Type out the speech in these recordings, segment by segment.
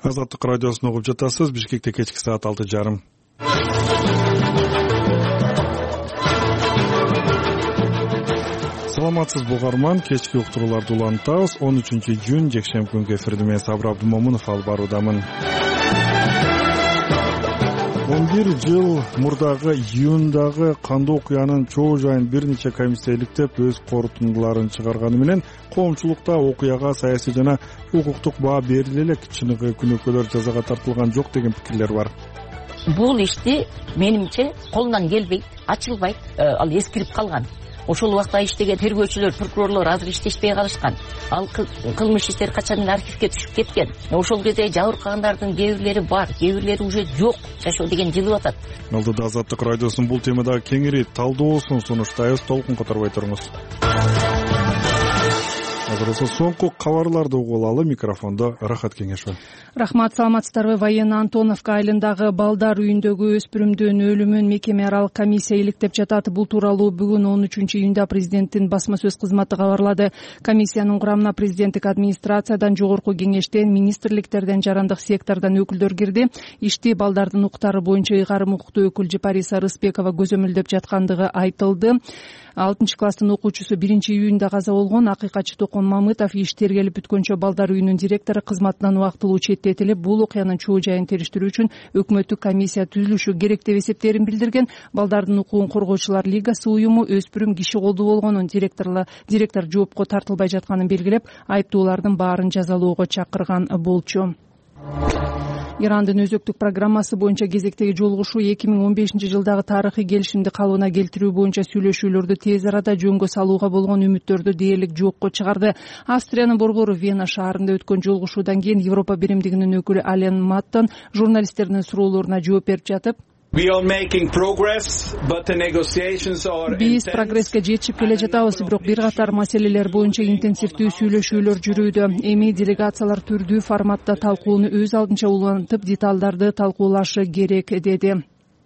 Азаттык радиосун угуп жатасыз. Бишкекте кечки саат 6:30. Саламатсызбы угарман, кечки уктурууларды улантабыз. 13-жун жекшемби күнгү эфирде мен Сабыр Абдумомунов алып баруудамын. 11 жыл мурдагы июндагы кандуу окуянын чоо жайын бир нече комиссия иликтеп өз корутундуларын чыгарганы менен коомчулукта окуяга саясий жана укуктук баа бериле элек, чыныгы күнөөкөлөр жазага тартылган жок деген пикирлер бар. Бул ишти менимче колунан келбейт, ачылбайт, ал эскирип калган. Ошол убакта иштеген тергөөчүлөр, прокурорлор азыр иштешпей калышкан. Ал кылмыш иштер качан архивге түшүп кеткен. Ошол кезде жабыркагандардын кээ бирлери бар, кээ бирлери уже жок, жашоо деген жылып атат. Алдыда Азаттык радиосунун бул темада кеңири талдоосун сунуштайбыз. Толкун которбой туруңуз. Азыр соңку кабарларды угуп алалы. Микрофондо Рахат Кеңешова. Рахмат, саламатсыздарбы? Военно Антоновка айылындагы балдар үйүндөгү өспүрүмдүн өлүмүн мекеме аралык комиссия иликтеп жатат. Бул тууралуу бүгүн 13-июнда президенттин басма сөз кызматы кабарлады. Комиссиянын курамына президенттик администрациядан, жогорку кеңештен, министрликтерден, жарандык сектордон өкүлдөр кирди. Ишти балдардын укуктары боюнча ыйгарым укуктуу өкүл Жапариса Рыспекова көзөмөлдөп жаткандыгы айтылды. 6-класстын окуучусу 1-июнда каза болгон. Акыйкатчы Токон Мамытов иш тергелип бүткөнчө балдар үйүнүн директору кызматынан убактылуу четтетилип, бул окуянын чоо жайын териштирүү үчүн өкмөттүк комиссия түзүлүшү керек деп эсептерин билдирген. Балдардын укугун коргоочулар лигасы уюму өспүрүм киши колдуу болгонун, директор жоопко тартылбай жатканын белгилеп, айыптуулардын баарын жазалоого чакырган болчу. Ирандын өзөктүк программасы боюнча кезектеги жолугушуу 2015-жылдагы тарыхый келишимди калыбына келтирүү боюнча сүйлөшүүлөрдү тез арада жөнгө салууга болгон үмүттөрдү дээрлик жокко чыгарды. Австриянын борбору Вена шаарында өткөн жолугушуудан кийин Европа биримдигинин өкүлү Ален Маттон журналисттердин суроолоруна жооп берип жатып, биз прогресске жетишип келе жатабыз, бирок бир катар маселелер боюнча интенсивдүү сүйлөшүүлөр жүрүүдө. Эми делегациялар түрдүү форматта талкууну өз алдынча улантып, деталдарды талкуулашы керек, деди.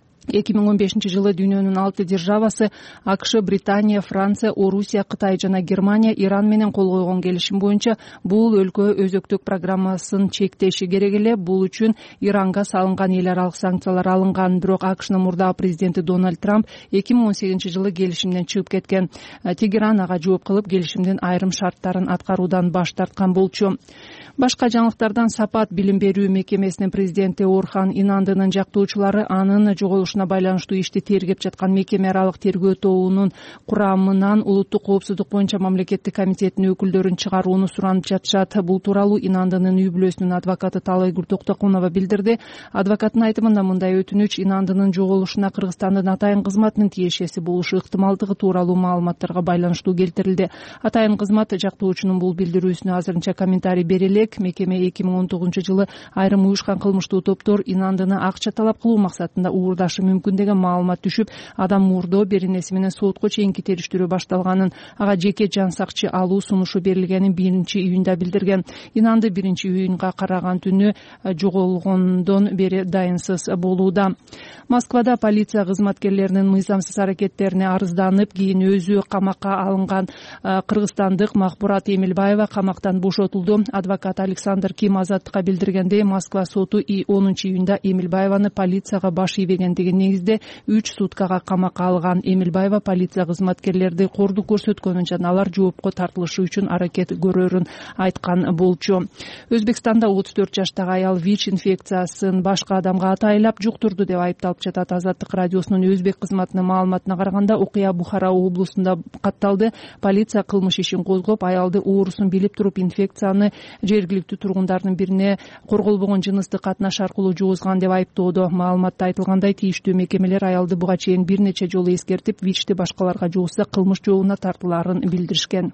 2015-жылы дүйнөнүн 6 державасы АКШ, Британия, Франция, Орусия, Кытай жана Германия Иран менен кол койгон келишим боюнча бул өлкө өзөктүк программасын чектеши керек эле. Бул үчүн Иранга салынган эл аралык санкциялар алынган. Бирок АКШнын мурдагы президенти Дональд Трамп 2018-жылы келишимден чыгып кеткен. Тегеран ага жооп кылып, келишимдин айрым шарттарын аткаруудан баш тарткан болчу. Башка жаңылыктардан Сапат билим берүү мекемесинин президенти Орхан Инандынын жактоочулары анын жоголушуна байланыштуу ишти тергеп жаткан мекеме аралык тергөө тобунун курамынан улуттук коопсуздук боюнча мамлекеттик комитетинин өкүлдөрүн чыгарууну суранып жатышат. Бул тууралуу Инандынын үй бүлөсүнүн адвокаты Таалайгүл Токтокунова билдирди. Адвокаттын айтымында мындай өтүнүч Инандынын жоголушуна Кыргызстандын атайын кызматынын тиешеси болушу ыктымалдыгы тууралуу маалыматтарга байланыштуу келтирилди. Атайын кызмат жактоочунун бул билдирүүсүнө азырынча комментарий бере элек. Мекеме 2019-жылы айрым уюшкан кылмыштуу топтор Инандыны акча талап кылуу максатында уурдашы мүмкүн деген маалымат түшүп, адам мурдоо беренеси менен сотко чейинки териштирүү башталганын, ага жеке жан сакчы алуу сунушу берилгенин 1-июнда билдирген. Инанды 1-июнга караган түнү жоголгондон бери дайынсыз болууда. Москвада полиция кызматкерлеринин мыйзамсыз аракеттерине арызданып, кийин өзү камакка алынган кыргызстандык Махбурат Эмилбаева камактан бошотулду. Адвокат Александр Ким Азаттыкка билдиргендей, Москва соту 10-июнда Эмилбаеваны полицияга баш ийбегендиги негизде 3 суткага камакка алган. Эмилбаева полиция кызматкерлерди кордук көрсөткөнүн жана алар жоопко тартылышы үчүн аракет көрөрүн айткан болчу. Өзбекстанда 34 жаштагы аял ВИЧ инфекциясын башка адамга атайлап жуктурду деп айыпталып жатат. Азаттык радиосунун өзбек кызматынын маалыматына караганда, окуя Бухара облусунда катталды. Полиция кылмыш ишин козгоп, аялды оорусун билип туруп инфекцияны жергиликтүү тургундардын бирине корголбогон жыныстык катнаш аркылуу жугузган деп айыптоодо. Маалыматта айтылгандай, тийиштүү мекемелер аялды буга чейин бир нече жолу эскертип, ВИЧти башкаларга жугузса кылмыш жообуна тартылаарын билдиришкен.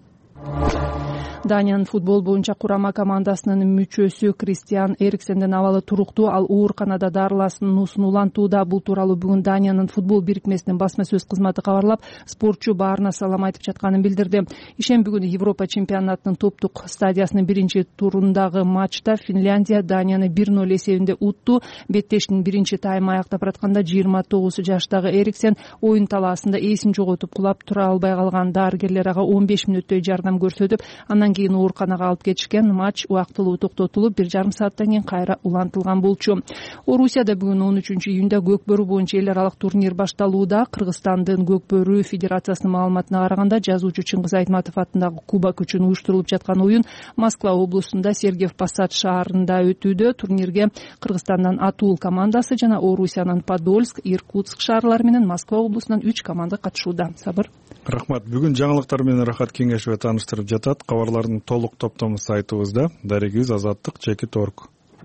Даниянын футбол боюнча курама командасынын мүчөсү Кристиан Эриксендин абалы туруктуу, ал ооруканада дарыланууну улантууда. Бул тууралуу бүгүн Даниянын футбол бирикмесинин басма сөз кызматы кабарлап, спортчу баарына салам айтып жатканын билдирди. Ишемби күнү Европа чемпионатынын топтук стадиясынын 1-турундагы матчта Финляндия Данияны 1-0 эсебинде утту. Беттештин 1-тайм аяктап атканда 29 жаштагы Эриксен оюн талаасында эсин жоготуп кулап тура албай калган. Дарыгерлер ага 15 мүнөттөй жардам көрсөтүп, андан Андан кийин ооруканага алып кетишкен. Матч убактылуу токтотулуп 1,5 сааттан кийин кайра улантылган болчу. Орусияда бүгүн 13-июнда көкбөрү боюнча эл аралык турнир башталууда. Кыргызстандын көкбөрү федерациясынын маалыматына караганда жазуучу Чыңгыз Айтматов атындагы кубок үчүн уюштурулуп жаткан оюн Москва облусунда Сергиев Посад шаарында өтүүдө. Турнирге Кыргызстандан Атул командасы жана Орусиянын Подольск, Иркутск шаарлары менен Москва облусунан 3 команда катышууда. Сабыр. Рахмат. Бүгүн жаңылыктар менен Рахат Кеңешева тааныштырып жатат. Кабарлардын толук топтому сайтыбызда. Дарегибиз Азаттык.org.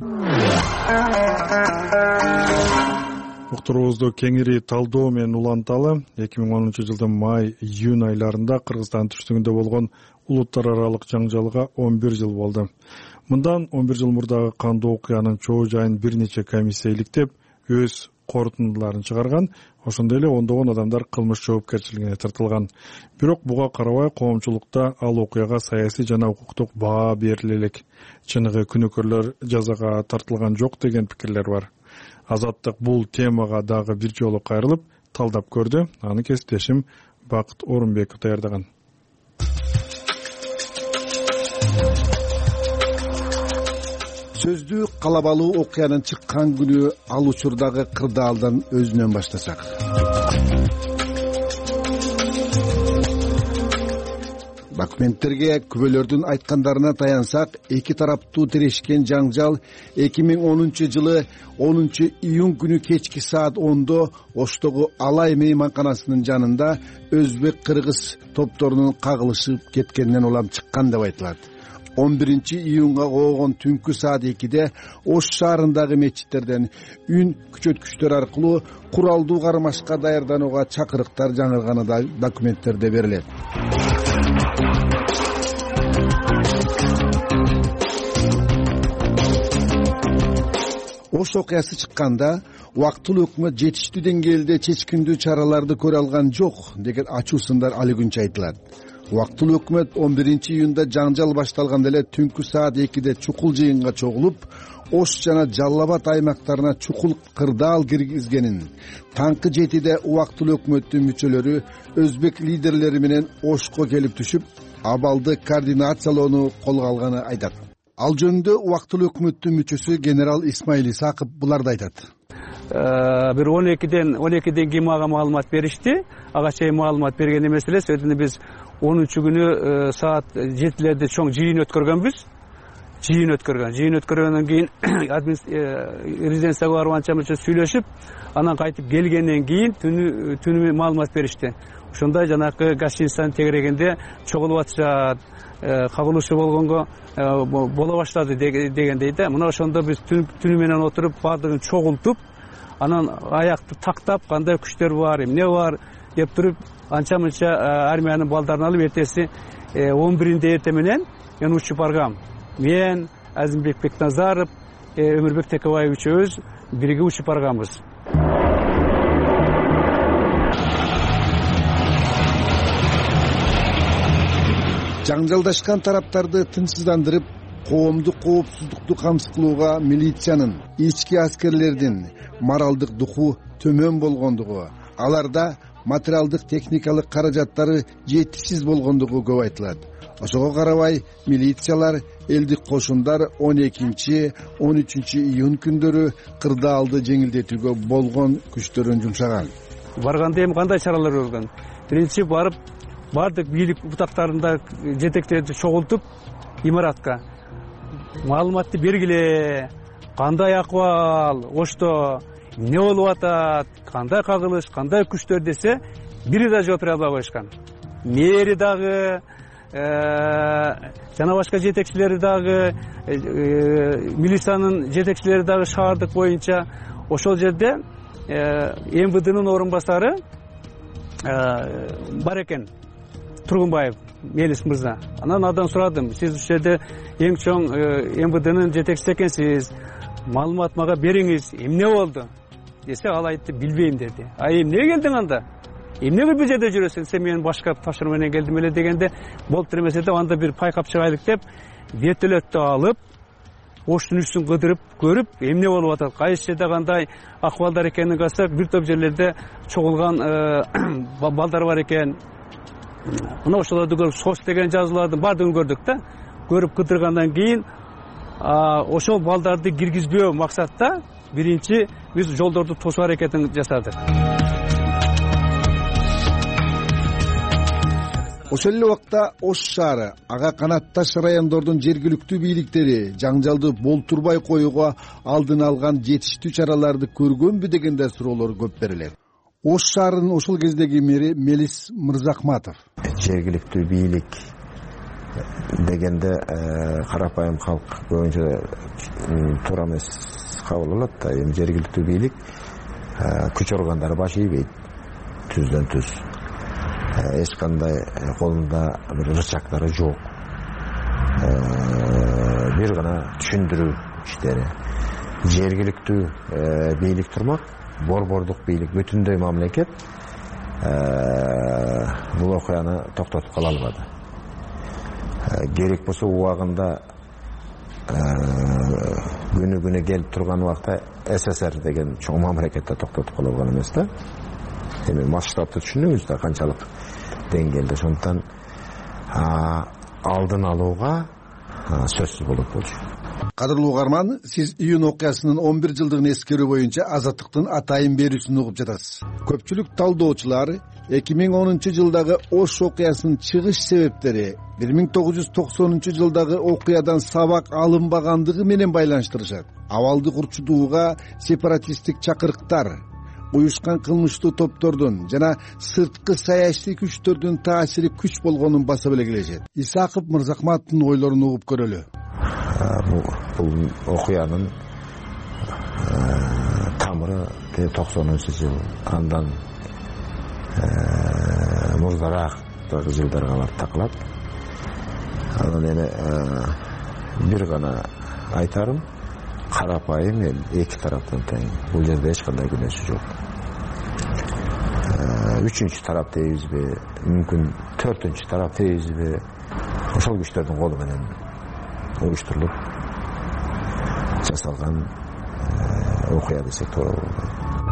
Уктуруубузду кеңири талдоо менен уланталы. 2010-жылдын май-июнь айларында Кыргызстан түштүгүндө болгон улуттар аралык жаңжалга 11 жыл болду. Мындан 11 жыл мурдагы кандуу окуянын чоо жайын бир нече комиссия иликтеп, өз корутундуларын чыгарган. Ошондой эле ондогон адамдар кылмыш жоопкерчилигине тартылган. Бирок буга карабай коомчулукта ал окуяга саясий жана укуктук баа бериле элек. Чыныгы күнөөкөрлөр жазага тартылган жок деген пикирлер бар. Азаттык бул темага дагы бир жолу кайрылып талдап көрдү. Аны кесиптешим Бакыт Орунбеков даярдаган. Сөздү калабалуу окуянын чыккан күнү ал учурдагы кырдаалдан өзүнөн баштасак. Документтерге күбөлөрдүн айткандарына таянсак, эки тараптуу тирешкен жаңжал 2010-жылы 10-июнь күнү кечки саат 10-до Оштогу Алай мейманканасынын жанында өзбек-кыргыз топторунун кагылышып кеткенинен улам чыккан деп айтылат. 11-июнга коогон түнкү саат 2-де Ош шаарындагы мечиттерден үн күчөткүчтөр аркылуу куралдуу кармашка даярданууга чакырыктар жаңырганы да документтерде берилет. Ош окуясы чыкканда убактылуу өкмөт жетиштүү деңгээлде чечкиндүү чараларды көрө алган жок деген ачуу сындар али күнчө айтылат. Убактылуу өкмөт 11-июнда жаңжал башталганда эле түнкү саат 2-де чукул жыйынга чогулуп, Ош жана Жалал Абад аймактарына чукул кырдаал киргизгенин, таңкы 7-де убактылуу өкмөттүн мүчөлөрү өзбек лидерлери менен Ошко келип түшүп, абалды координациялоону колго алганы айтат. Ал жөнүндө убактылуу өкмөттүн мүчөсү генерал Исмаил Исаков буларды айтат. Бир 12ден кийин мага маалымат беришти. Ага чейин маалымат берген эмес эле. Сөйтүндө биз 13-күнү саат 7-лерде чоң жыйын өткөргөнбүз. Жыйын өткөргөндөн кийин резиденцияга барып анча мынча сүйлөшүп, анан кайтып келгенден кийин түнү маалымат беришти. Ошондой жанакы гостиницанын тегерегинде чогулуп атышат, кагылышы болгонго боло баштады дегендей да. Мына ошондо биз түнү менен отуруп, баардыгын чогултуп, анан аякты тактап, кандай күчтөр бар, эмне бар деп туруп, анча мынча армиянын балдарын алып эртеси 11-inde эрте менен мен учуп баргам. Мен Азимбек Бекназаров, Өмүрбек Текебаев үчөөбүз бирге учуп барганбыз. Жаңжалдашкан тараптарды тынчсыздандырып, коомдук коопсуздукту камсыз кылууга милициянын, ички аскерлердин моралдык духу төмөн болгондугу, аларда материалдык техникалык каражаттары жетишсиз болгондугу көп айтылат. Ошого карабай милициялар, элдик кошундар 12-13-июнь күндөрү кырдаалды жеңилдетүүгө болгон күчтөрүн жумшаган. Барганда эми кандай чаралар көргөн? Биринчи барып, бардык бийлик бутактарында жетектерди чогултуп, имаратка маалыматты бергиле, кандай акыбал, Ошто эмне болуп атат, кандай кагылыш, кандай күчтөр десе, бири да жооп бере албай коюшкан. Мэри дагы, жана башка жетекчилери дагы, милициянын жетекчилери дагы шаардык боюнча ошол жерде МВДнын орун басары бар экен, Тургунбаев Мелис мырза. Анан адан сурадым, сиз ушул жерде эң чоң МВДнын жетекчиси экенсиз, маалымат мага бериңиз, эмне болду десе, ал айтты, билбейм деди. Эмне келдиң анда? Эмне бул жерде жүрөсүң? Сен менин башка тапшырма менен келдим эле дегенде, болуп эмес эди, анда бир пайкап чыгайлык деп, вертолетту алып, Оштун үстүн кыдырып көрүп, эмне болуп атат, кайсы жерде кандай акыбалдар экенин карасак, бир топ жерлерде чогулган балдар бар экен. мына ошолорду көрүп сос деген жазуулардын баардыгын көрдүк да. Көрүп кыдыргандан кийин ошол балдарды киргизбөө максатта биринчи биз жолдорду тосуу аракетин жасадык. Ошол эле убакта Ош шаары, ага канатташ райондордун жергиликтүү бийликтери жаңжалды болтурбай коюуга алдын алган жетиштүү чараларды көргөнбү деген да суроолор көп берилет. Ош шаарынын ошол кездеги мэри Мелис Мырзахматов: жергиликтүү бийлик дегенде карапайым калк көбүнчө туура эмес кабыл алат да. Эми жергиликтүү бийлик күч органдары баш ийбейт түздөн түз. Эч кандай колунда бир рычагдары жок. Бир гана түшүндүрүү иштери. Жергиликтүү бийлик турмак, борбордук бийлик бүтүндөй мамлекет бул окуяны токтотуп кала албады. Керек болсо убагында күнү келип турган убакта СССР деген чоң мамлекетте токтотуп кала алган эмес да. Эми масштабты түшүнүңүз да канчалык деңгээлде. Ошондуктан алдын алууга сөзсүз болот болчу. Кадырлуу угарман, сиз июнь окуясынын 11 жылдыгын эскерүү боюнча Азаттыктын атайын берүүсүн угуп жатасыз. Көпчүлүк талдоочулар 2010 жылдагы Ош окуясынын чыгыш себептери 1990 жылдагы окуядан сабак алынбагандыгы менен байланыштырышат. Абалды курчутууга сепаратисттик чакырыктар, уюшкан кылмыштуу топтордун жана сырткы саясий күчтөрдүн таасири күч болгонун баса беле келишет. Исаков Мырзахматовдун ойлорун угуп көрөлү. Бул окуянын тамыры 90-жыл, андан мурдараак жылдарга барып такалат. Анан эми бир гана айтарым, карапайым эл эки тараптан тең. Бул жерде эч кандай күнөөсү жок. Үчүнчү тарап дейбизби, мүмкүн төртүнчү тарап дейбизби, ошол күчтөрдүн колу менен уюштурулуп жасалган окуя десек туура болот.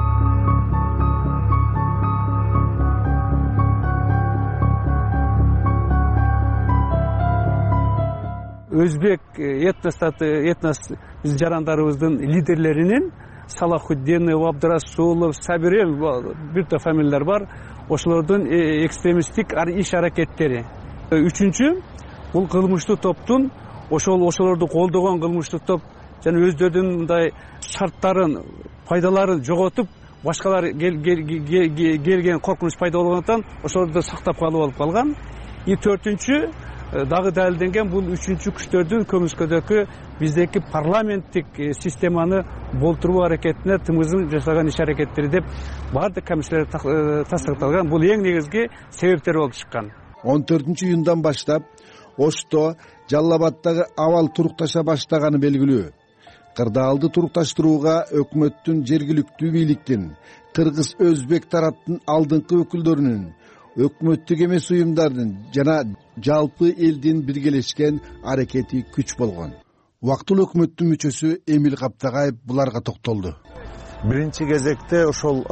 Өзбек этнос биз жарандарыбыздын лидерлеринин Салахуддинов, Абдрасулов, Сабирел бир топ фамилиялар бар. Ошолордун экстремисттик иш аракеттери. Үчүнчү, бул кылмыштуу топтун ошолорду колдогон кылмыштуу топ жана өздөрүнүн мындай шарттарын, пайдаларын жоготуп, башкалар келген коркунуч пайда болгондуктан ошолорду сактап калып алып калган. Төртүнчү, дагы далилденген, бул үчүнчү күчтөрдүн көмүскөдөгү биздеки парламенттик системаны болтуруу аракетине тымызын жасаган иш аракеттери деп баардык комиссиялар тастыкталган. Бул эң негизги себептер болуп чыккан. 14 июндан баштап Ошто, Жалал Абаддагы абал турукташа баштаганы белгилүү. Кырдаалды турукташтырууга өкмөттүн, жергиликтүү бийликтин, кыргыз, өзбек тараптын алдыңкы өкүлдөрүнүн, өкмөттүк эмес уюмдардын жана жалпы элдин биргелешкен аракети күч болгон. Убактылуу өкмөттүн мүчөсү Эмил Каптагаев буларга токтолду. Биринчи кезекте ошол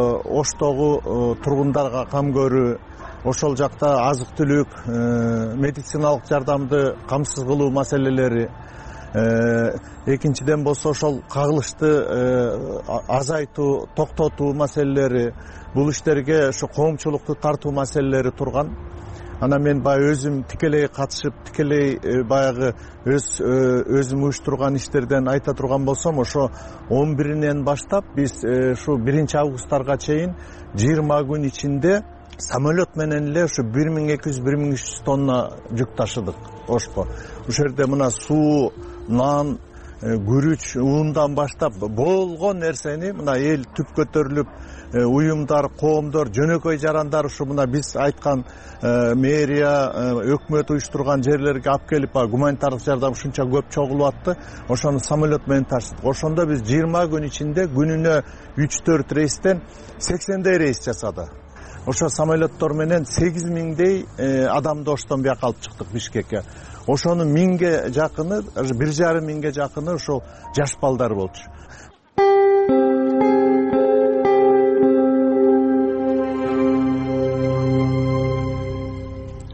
Оштогу тургундарга кам көрүү, ошол жакта азык түлүк, медициналык жардамды камсыз кылуу маселелери, экинчиден болсо ошол кагылышты азайтуу, токтотуу маселелери, бул иштерге ошо коомчулукту тартуу маселелери турган. Ана мен баягы өзүм тикелей катышып, тикелей баягы өзүм уюштурган иштерден айта турган болсом, ошо 11-нен баштап биз ушу 1-августарга чейин 20 күн ичинде самолет менен эле ушу 1200-1300 тонна жүк ташыдык Ошко. Ушул жерде мына суу, нан, күрүч, ундан баштап болгон нерсени мына эл түп көтөрүлүп, уюмдар, коомдор, жөнөкөй жарандар ушу мына биз айткан мэрия, өкмөт уюштурган жерлерге алып келип, гуманитардык жардам ушунча көп чогулуп атты. Ошону самолет менен таштык. Ошондо биз 20 күн ичинде күнүнө 3-4 рейстен 80дей рейс жасады. Ошо самолеттор менен 8000дей адамды Оштон бияка алып чыктык Бишкекке. Ошонун 1000ге жакыны, 1,5 жакыны ошол жаш балдар болчу.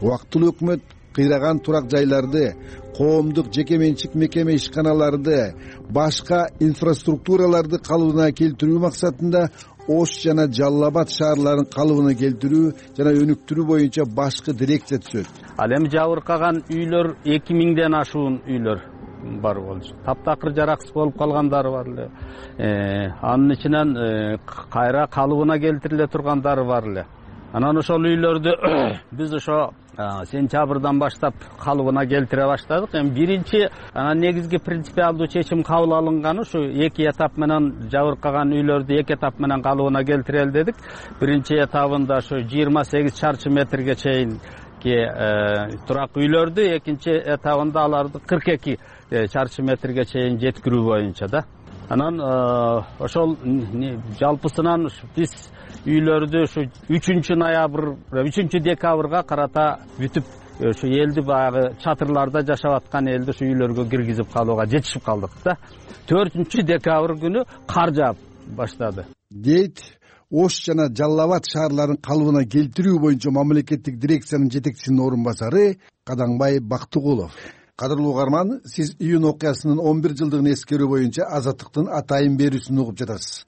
Убактылуу өкмөт кыйраган турак жайларды, коомдук жеке менчик мекеме ишканаларды, башка инфраструктураларды калыбына келтирүү максатында Ош жана Жалал Абад шаарларын калыбына келтирүү жана өнүктүрүү боюнча башкы дирекция түзөт. Ал эми жабыркаган үйлөр 2000ден ашуун үйлөр бар болчу. Таптакыр жараксыз болуп калгандары бар эле. Анын ичинен кайра калыбына келтириле тургандары бар эле. Анан ошол үйлөрдү биз ошо сентябрдан баштап калыбына келтире баштадык. Эми биринчи негизги принципиалдуу чечим кабыл алынганы ушу 2 этап менен жабыркаган үйлөрдү 2 этап менен калыбына келтирели дедик. Биринчи этабында ошо 28 чарчы метрге чейин турак үйлөрдү, экинчи этабында аларды 42 чарчы метрге чейин жеткирүү боюнча да. Анан ошол жалпысынан биз үйлөрдү ушу 3 декабрга карата бүтүп ушу элди баягы чатырларда жашап аткан элди ушу үйлөргө киргизип калууга жетишип калдык да. 4 декабрь күнү кар жаап баштады. Дейт Ош жана Жалал Абад шаарларын калыбына келтирүү боюнча мамлекеттик дирекциянын жетекчисинин орун басары Кадаңбай Бактыгулов. Кадырлуу угарман, сиз июнь окуясынын 11 жылдыгын эскерүү боюнча Азаттыктын атайын берүүсүн угуп жатасыз.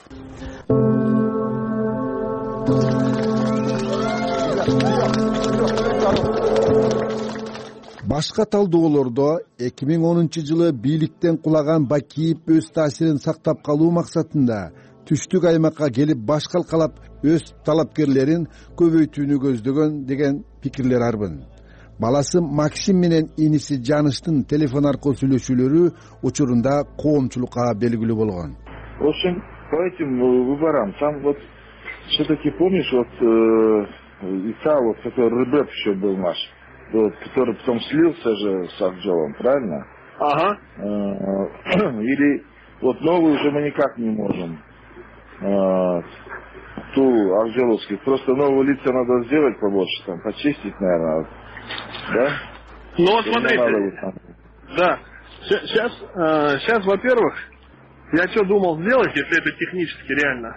Башка талдоолордо 2010-жылы бийликтен кулаган Бакиев өз таасирин сактап калуу максатында түштүк аймакка келип баш калкалап өз талапкерлерин көбөйтүүнү көздөгөн деген пикирлер арбын. Баласы Максим менен иниси Жаныштын телефон аркылуу сүйлөшүүлөрү учурунда коомчулукка белгилүү болгон. В общем, по этим выборам, там вот все-таки помнишь, вот ИЦА, вот который РБЭП еще был наш, вот, который потом слился же с Акжелом, правильно? Ага. Или вот новую уже мы никак не можем. Ту Акжеловских. Просто новые лица надо сделать побольше, там, почистить, наверное. Да? Ну вот смотрите. Да. Сейчас, во-первых, я что думал сделать, если это технически реально?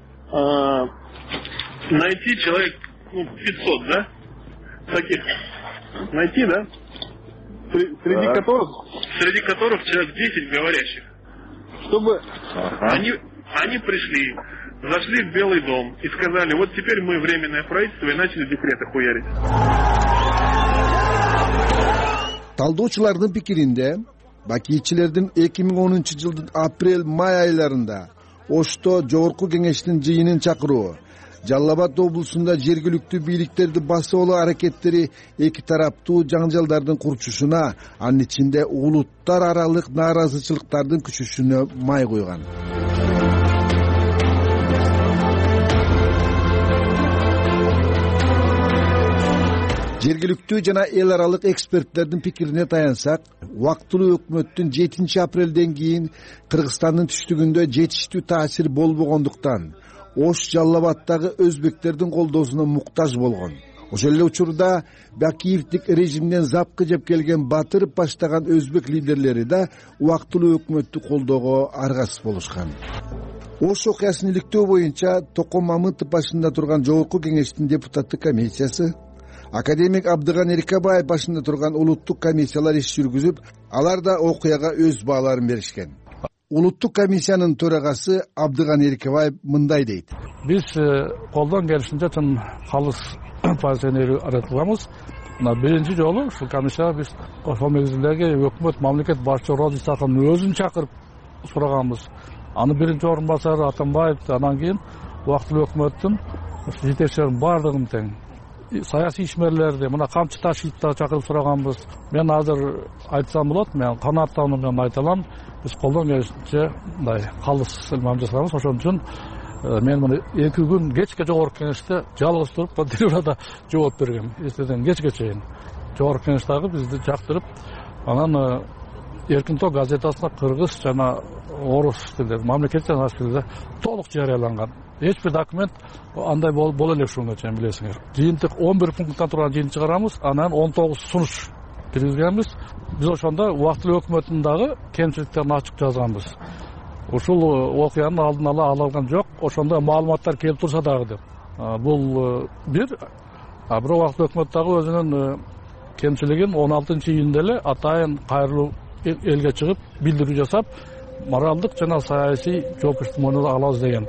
Найти человек 500, да? Таких. Найти, да? Среди которых человек 10 говорящих. Чтобы они пришли, зашли в Белый дом и сказали, вот теперь мы временное правительство, и начали декреты хуярить. Талдоочулардын пикиринде, Бакиевчилердин 2010-жылдын апрель-май айларында Ошто жогорку кеңештин жыйынын чакыруу, Жалал Абад облусунда жергиликтүү бийликтерди басып алуу аракеттери эки тараптуу жаңжалдардын курчушуна, анын ичинде улуттар аралык нааразычылыктардын күчөшүнө май койгон. Жергиликтүү жана эл аралык эксперттердин пикирине таянсак, убактылуу өкмөттүн 7 апрелден кийин Кыргызстандын түштүгүндө жетиштүү таасир болбогондуктан Ош Жалал Абадтагы өзбектердин колдоосуна муктаж болгон. Ошол эле учурда Бакиевдик режимден запкы жеп келген батырып баштаган өзбек лидерлери да убактылуу өкмөттү колдоого аргасыз болушкан. Ош окуясын иликтөө боюнча Током Мамытов башында турган жогорку кеңештин депутаттык комиссиясы, академик Абдыган Эркебаев башында турган улуттук комиссиялар иш жүргүзүп, алар да окуяга өз бааларын беришкен. Улуттук комиссиянын төрагасы Абдыган Эркебаев мындай дейт. Биз колдон келишинче чын калыс позицияны аратабыз. Биринчи жолу ушул комиссияга биз ошол мезгилдеги өкмөт мамлекет башчысы Роза Исаковдун өзүн чакырып сураганбыз. Аны биринчи орун басары Атамбаев, анан кийин убактылуу өкмөттүн жетекчилеринин баардыгын тең саясий ишмерлерди, мына Камчы Ташиевди чакырып сураганбыз. Мен азыр айтсам болот, мен канааттанып мен айта алам. Биз колдон келишинче мындай калыс мамиле жасайбыз. Ошон үчүн мен мына 2 күн кечке жогорку кеңеште жалгыз туруп, телевизорда жооп бергем. Эртеден кечке чейин жогорку кеңештеги бизди жактырып, анан Эркин Ток газетасына кыргыз жана орус тилде, мамлекеттик тилде толук жарыяланган. Эч бир документ андай боло элек ушунга чейин билесиңер. Жыйынтык 11 пункттан турган жыйын чыгарамыз, анан 19 сунуш киргизгенбиз. Биз ошондо убактылуу өкмөттүн дагы кемчиликтерин ачык жазганбыз. Ушул окуянын алдын ала алынган жок, ошондо маалыматтар келип турса дагы деп. Бул бир А бирок убакыт өкмөт дагы өзүнүн кемчилигин 16-июнда эле атайын кайрылуу элге чыгып билдирүү жасап, моралдык жана саясий жоопкерчиликти алабыз деген.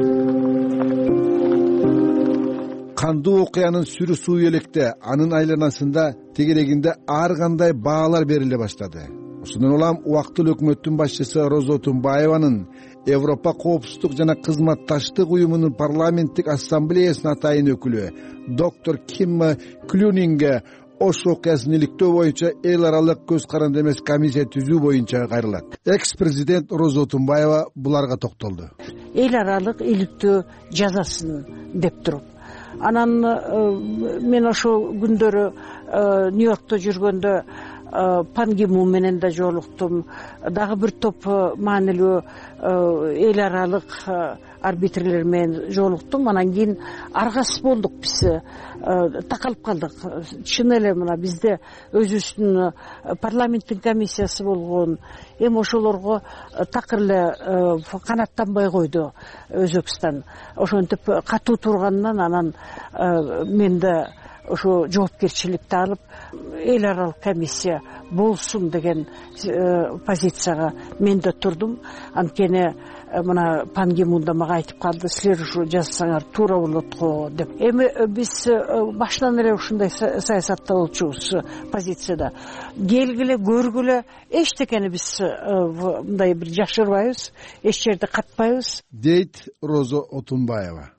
Кандуу окуянын сүрү суу электе, анын айланасында тегерегинде ар кандай баалар бериле баштады. Ошондон улам убактылуу өкмөттүн башчысы Роза Отунбаеванын Европа коопсуздук жана кызматташтык уюмунун парламенттик ассамблеясынын атайын өкүлү доктор Ким Клюнинге Ош окуясын иликтөө боюнча эл аралык көз каранды эмес комиссия түзүү боюнча кайрылат. Экс-президент Роза Отунбаева буларга токтолду. Эл аралык иликтөө жазасын деп туруп, анан мен ошол күндөрү Нью-Йоркто жүргөндө Пан Ги Мун менен да жолуктум. Дагы бир топ маанилүү эл аралык арбитрлер менен жолуктум. Анан кийин аргасыз болдук, биз такалып калдык. Чын эле мына бизде өзүбүздүн парламенттин комиссиясы болгон, эми ошолорго такыр эле канаттанбай койду Өзбекстан. Ошентип катуу турганынан анан мен да ошо жоопкерчиликти алып, эл аралык комиссия болсун деген позицияга мен да турдум. Анткени мына Пан Ги Мун да мага айтып калды, силер ушу жазсаңар туура болот го деп. Эми биз башынан эле ушундай саясатта болчубуз, позицияда. Келгиле, көргүлө, эчтекени биз мындай бир жашырбайбыз, эч жерде катпайбыз, дейт Роза Отунбаева.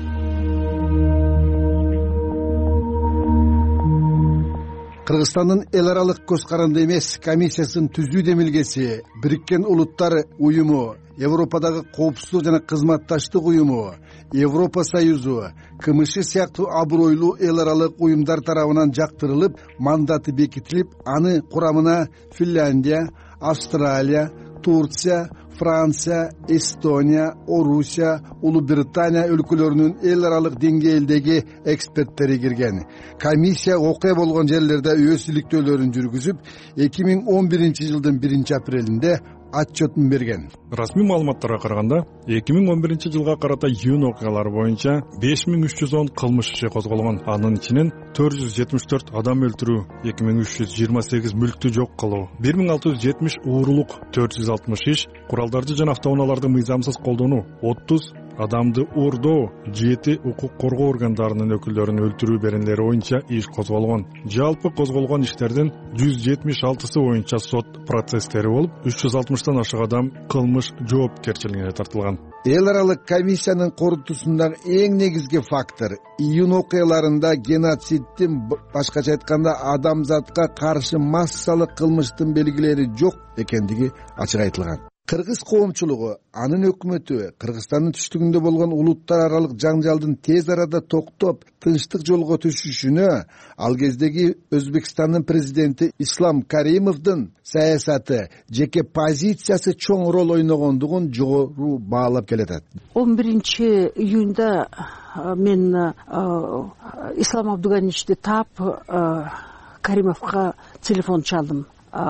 Кыргызстандын эл аралык көз каранды эмес комиссиясынын түзүү демилгеси, Бириккен Улуттар уюму, Европадагы коопсуздук жана кызматташтык уюму, Европа Союзу, КМШ сыяктуу абройлуу эл аралык уюмдар тарабынан жактырылып, мандаты бекитилип, аны курамына Финляндия, Австралия, Турция, Франция, Эстония, Орусия, Улуу Британия өлкөлөрүнүн эл аралык деңгээлдеги эксперттери кирген. Комиссия окуя болгон жерлерде өз иликтөөлөрүн жүргүзүп, 2011 жылдын 1-апрелинде отчетун берген. Расмий маалыматтарга караганда, 2011 жылга карата июнь окуялары боюнча 5310 кылмыш иши козголгон. Анын ичинен 474 адам өлтүрүү, 2328 мүлктү жок кылуу, 1670 уурулук, 460 иш, куралдарды жана автоунааларды мыйзамсыз колдонуу, 30 адамды уурдоо, 7 укук коргоо органдарынын өкүлдөрүн өлтүрүү беренелери боюнча иш козголгон. Жалпы козголгон иштердин 176сы боюнча сот процесстери болуп, 360тан ашык адам кылмыш жоопкерчилигине тартылган. Эл аралык комиссиянын корутуусундагы эң негизги фактор июнь окуяларында геноцидтин, башкача айтканда адамзатка каршы массалык кылмыштын белгилери жок экендиги ачык айтылган. Кыргыз коомчулугу, анын өкмөтү Кыргызстандын түштүгүндө болгон улуттар аралык жаңжалдын тез арада токтоп, тынчтык жолго түшүшүнө, ал кездеги Өзбекстандын президенти Ислам Каримовдун саясаты, жеке позициясы чоң роль ойногондугун жогору баалап келатат. 11 июнда мен Ислам Абдуганичти таап Каримовго телефон чалдым.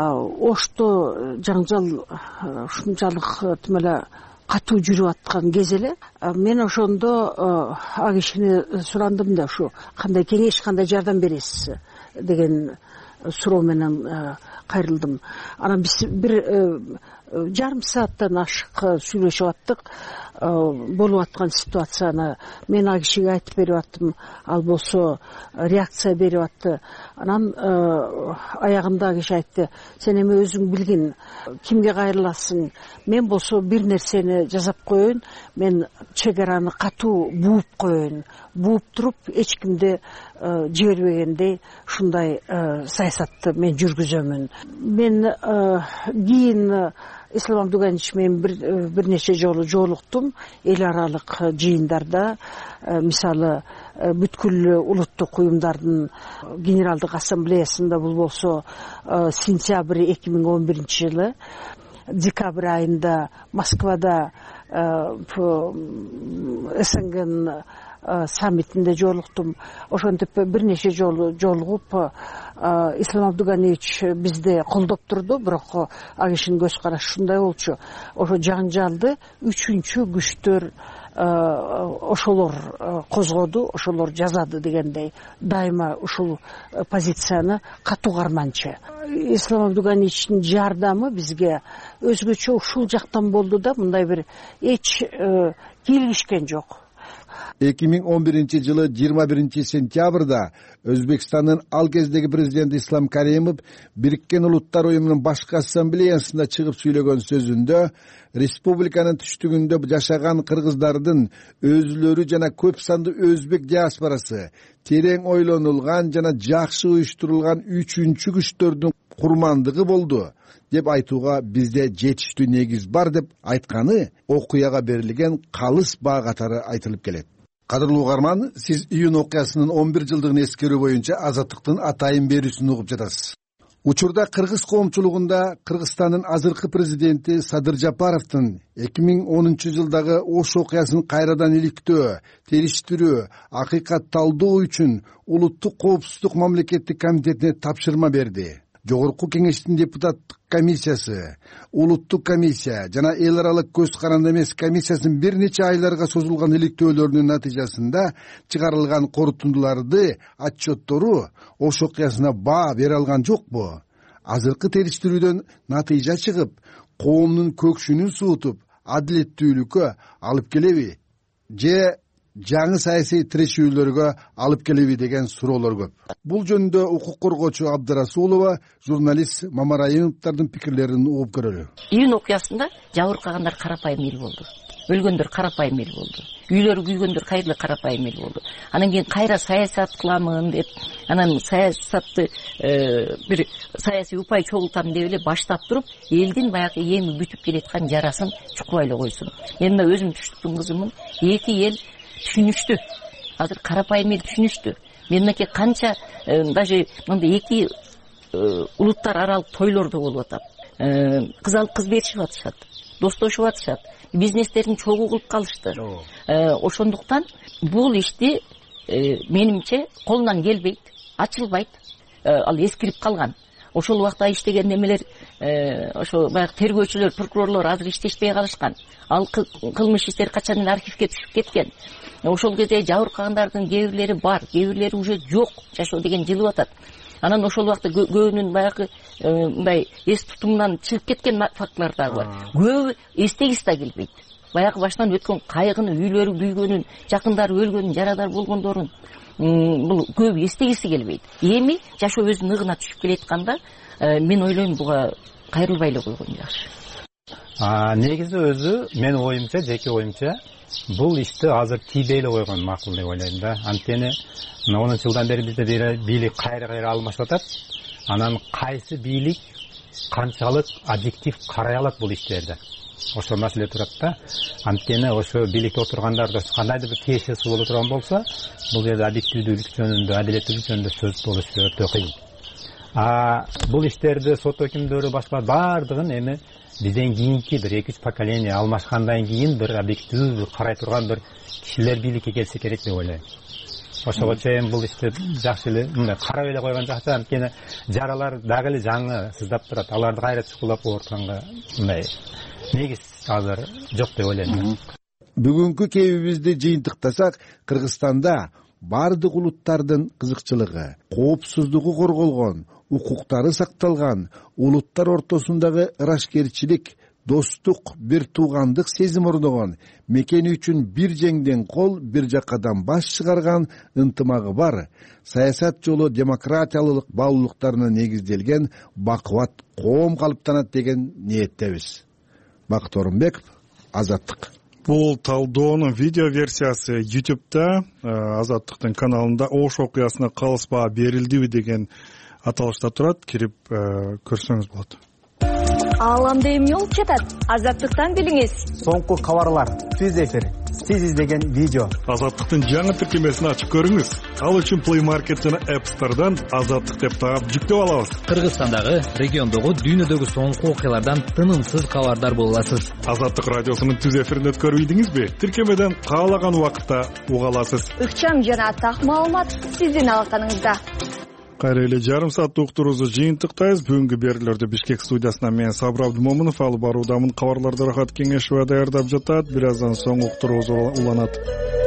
Ошто жаңжал ушунчалык тимеле катуу жүрүп аткан кез эле мен ошондо а кишини сурандым да, ушу кандай кеңеш, кандай жардам бересиз деген суроо менен кайрылдым. Анан биз бир жарым сааттан ашык сүйлөшүп аттык. Болуп аткан ситуацияны мен а кишиге айтып берип аттым, ал болсо реакция берип атты. Анан аягында киши айтты, сен эми өзүң билгин, кимге кайрыласың, мен болсо бир нерсени жасап коеюн, мен чек араны катуу бууп коеюн, бууп туруп эч кимди жибербегендей ушундай саясатты мен жүргүзөмүн. Мен кийин Ислам Абдуганич менен бир нече жолу жолуктум эл аралык жыйындарда. Мисалы бүткүл улуттук уюмдардын генералдык ассамблеясында, бул болсо сентябрь 2011 жылы, декабрь айында Москвада СНГнын саммитинде жолуктум. Ошентип бир нече жолу жолугуп Ислам Абдуганиевич бизди колдоп турду, бирок ал кишинин көз карашы ушундай болчу. Ошо жаңжалды үчүнчү күчтөр ошолор козгоду, ошолор жазады дегендей дайыма ушул позицияны катуу карманчу. Ислам Абдуганиевичтин жардамы бизге өзгөчө ушул жактан болду да, мындай бир эч кийлигишкен жок. 2011-жылы 21 сентябрда Өзбекстандын ал кездеги президенти Ислам Каримов Бириккен Улуттар уюмунун башкы ассамблеясында чыгып сүйлөгөн сөзүндө республиканын түштүгүндө жашаган кыргыздардын өзүлөрү жана көп санды өзбек диаспорасы терең ойлонулган жана жакшы уюштурулган үчүнчү күчтөрдүн курмандыгы болду деп айтууга бизде жетиштүү негиз бар деп айтканы окуяга берилген калыс баа катары айтылып келет. Кадырлуу угарман, сиз июнь окуясынын 11 жылдыгын эскерүү боюнча Азаттыктын атайын берүүсүн угуп жатасыз. Учурда кыргыз коомчулугунда Кыргызстандын азыркы президенти Садыр Жапаровдун 2010 жылдагы Ош окуясын кайрадан иликтөө, териштирүү, акыйкатталдоо үчүн Улуттук коопсуздук мамлекеттик комитетине тапшырма берди. Жогорку кеңештин депутаттык комиссиясы, улуттук комиссия жана эл аралык көз каранды эмес комиссиясынын бир нече айларга созулган иликтөөлөрүнүн натыйжасында чыгарылган корутундуларды, отчеттору Ош окуясына баа бере алган жокпу? Азыркы териштирүүдөн натыйжа чыгып, коомдун көкшүнүн суутуп, адилеттүүлүккө алып келеби? Же жаңы саясий тирешүүлөргө алып келеби деген суроолор көп. Бул жөнүндө укук коргоочу Абдырасулова, журналист Мамараимовдун пикирлерин угуп көрөлү. Июнь окуясында жабыркагандар карапайым эл болду. Өлгөндөр карапайым эл болду. Үйлөрү күйгөндөр кайра карапайым эл болду. Анан кийин кайра саясат кыламын деп, анан саясатты бир саясий упай чогултам деп эле баштап туруп, элдин баягы эми бүтүп келаткан жарасын чукпай эле койсун. Мен мына өзүм түштүктүн кызымын. Эки эл түшүнүштү. Азыр карапайым эл түшүнүштү. Мендеки канча даже мындай эки улуттар аралык тойлордо болуп атат. Кыз алып кыз беришип атышат. Достошуп атышат. Бизнестерин чогуу кылып калышты. Ошондуктан бул ишти менимче колунан келбейт, ачылбайт. Ал эскирип калган. Ошол убакта иштеген немелер, ошо баягы тергөөчүлөр, прокурорлор азыр иштешпей калышкан. Ал кылмыш иштер качан архивге түшүп кеткен. Ошол кезде жабыркагандардын кээ бирлери бар, кээ бирлери уже жок, жашоо деген жылып атат. Анан ошол убакта көбүнүн баягы мындай эс тутумунан чыгып кеткен фактылар дагы бар. Көбү эстегиси да келбейт. Баягы баштан өткөн кайгыны, үйлөрү күйгөнүн, жакындары өлгөнүн, жарадар болгондорун бул көп эстегиси келбейт. Эми жашоо өзүнүн ыгына түшүп келатканда мен ойлойм буга кайрылбай эле койгон жакшы. Негизи өзү менин оюмча, жеке оюмча, бул ишти азыр тийбей эле койгон макул деп ойлойм да. Анткени 10 жылдан бери бизде бийлик кайра алмашып атат. Анан кайсы бийлик канчалык объектив карай алат бул иштерди? Ошо маселе турат да. Анткени ошо бийликте отургандарды кандайдыр бир тиешеси боло турган болсо, бул жерде объективдүүлүк жөнүндө, адилеттүүлүк жөнүндө сөз болушу өтө кыйын. Бул иштерди сот өкүмдөрү башка бардыгын эми бизден кийинки бир 2-3 поколение алмашкандан кийин бир объективдүү карай турган бир кишилер бийликке келсе керек деп ойлойм. Ошого чейин бул ишти жакшы эле мындай карап эле койгон жакшы, анткени жаралар дагы эле жаңы сыздап турат. Аларды кайра чукулап оорутганга мындай негиз азыр жок деп ойлойм. Бүгүнкү кебибизди жыйынтыктасак, Кыргызстанда бардык улуттардын кызыкчылыгы, коопсуздугу корголгон, укуктары сакталган, улуттар ортосундагы ырашкерчилик, достук, бир туугандык сезим орногон, мекени үчүн бир жеңден кол, бир жакадан баш чыгарган ынтымагы бар, саясат жолу демократиялык баалуулуктарына негизделген бакубат коом калыптанат деген ниеттебиз. Бакыт Орунбеков, Азаттык. Бул талдоонун видео версиясы YouTube'да Азаттыктын каналында Ош окуясына калыс баа берилдиби деген аталышта турат. Кирип көрсөңүз болот. Ааламда эмне болуп жатат? Азаттыктан билиңиз. Соңку кабарлар түз эфир сиз издеген видео. Азаттыктын жаңы тиркемесин ачып көрүңүз. Ал үчүн Play Market жана App Store'дан Азаттык деп таап жүктөп алабыз. Кыргызстандагы, региондогу, дүйнөдөгү соңку окуялардан тынымсыз кабардар боло аласыз. Азаттык радиосунун түз эфирин өткөрүп ийдиңизби? Тиркемеден каалаган убакытта уга аласыз. Ыкчам жана так маалымат сиздин алаканыңызда. Кайра эле жарым сааттык уктуруубузду жыйынтыктайбыз. Бүгүнкү берүүлөрдү Бишкек студиясынан мен Сабыр Абдымомунов алып баруудамын. Кабарларды Рахат Кеңешова даярдап жатат. Бир аздан соң уктуруубуз уланат.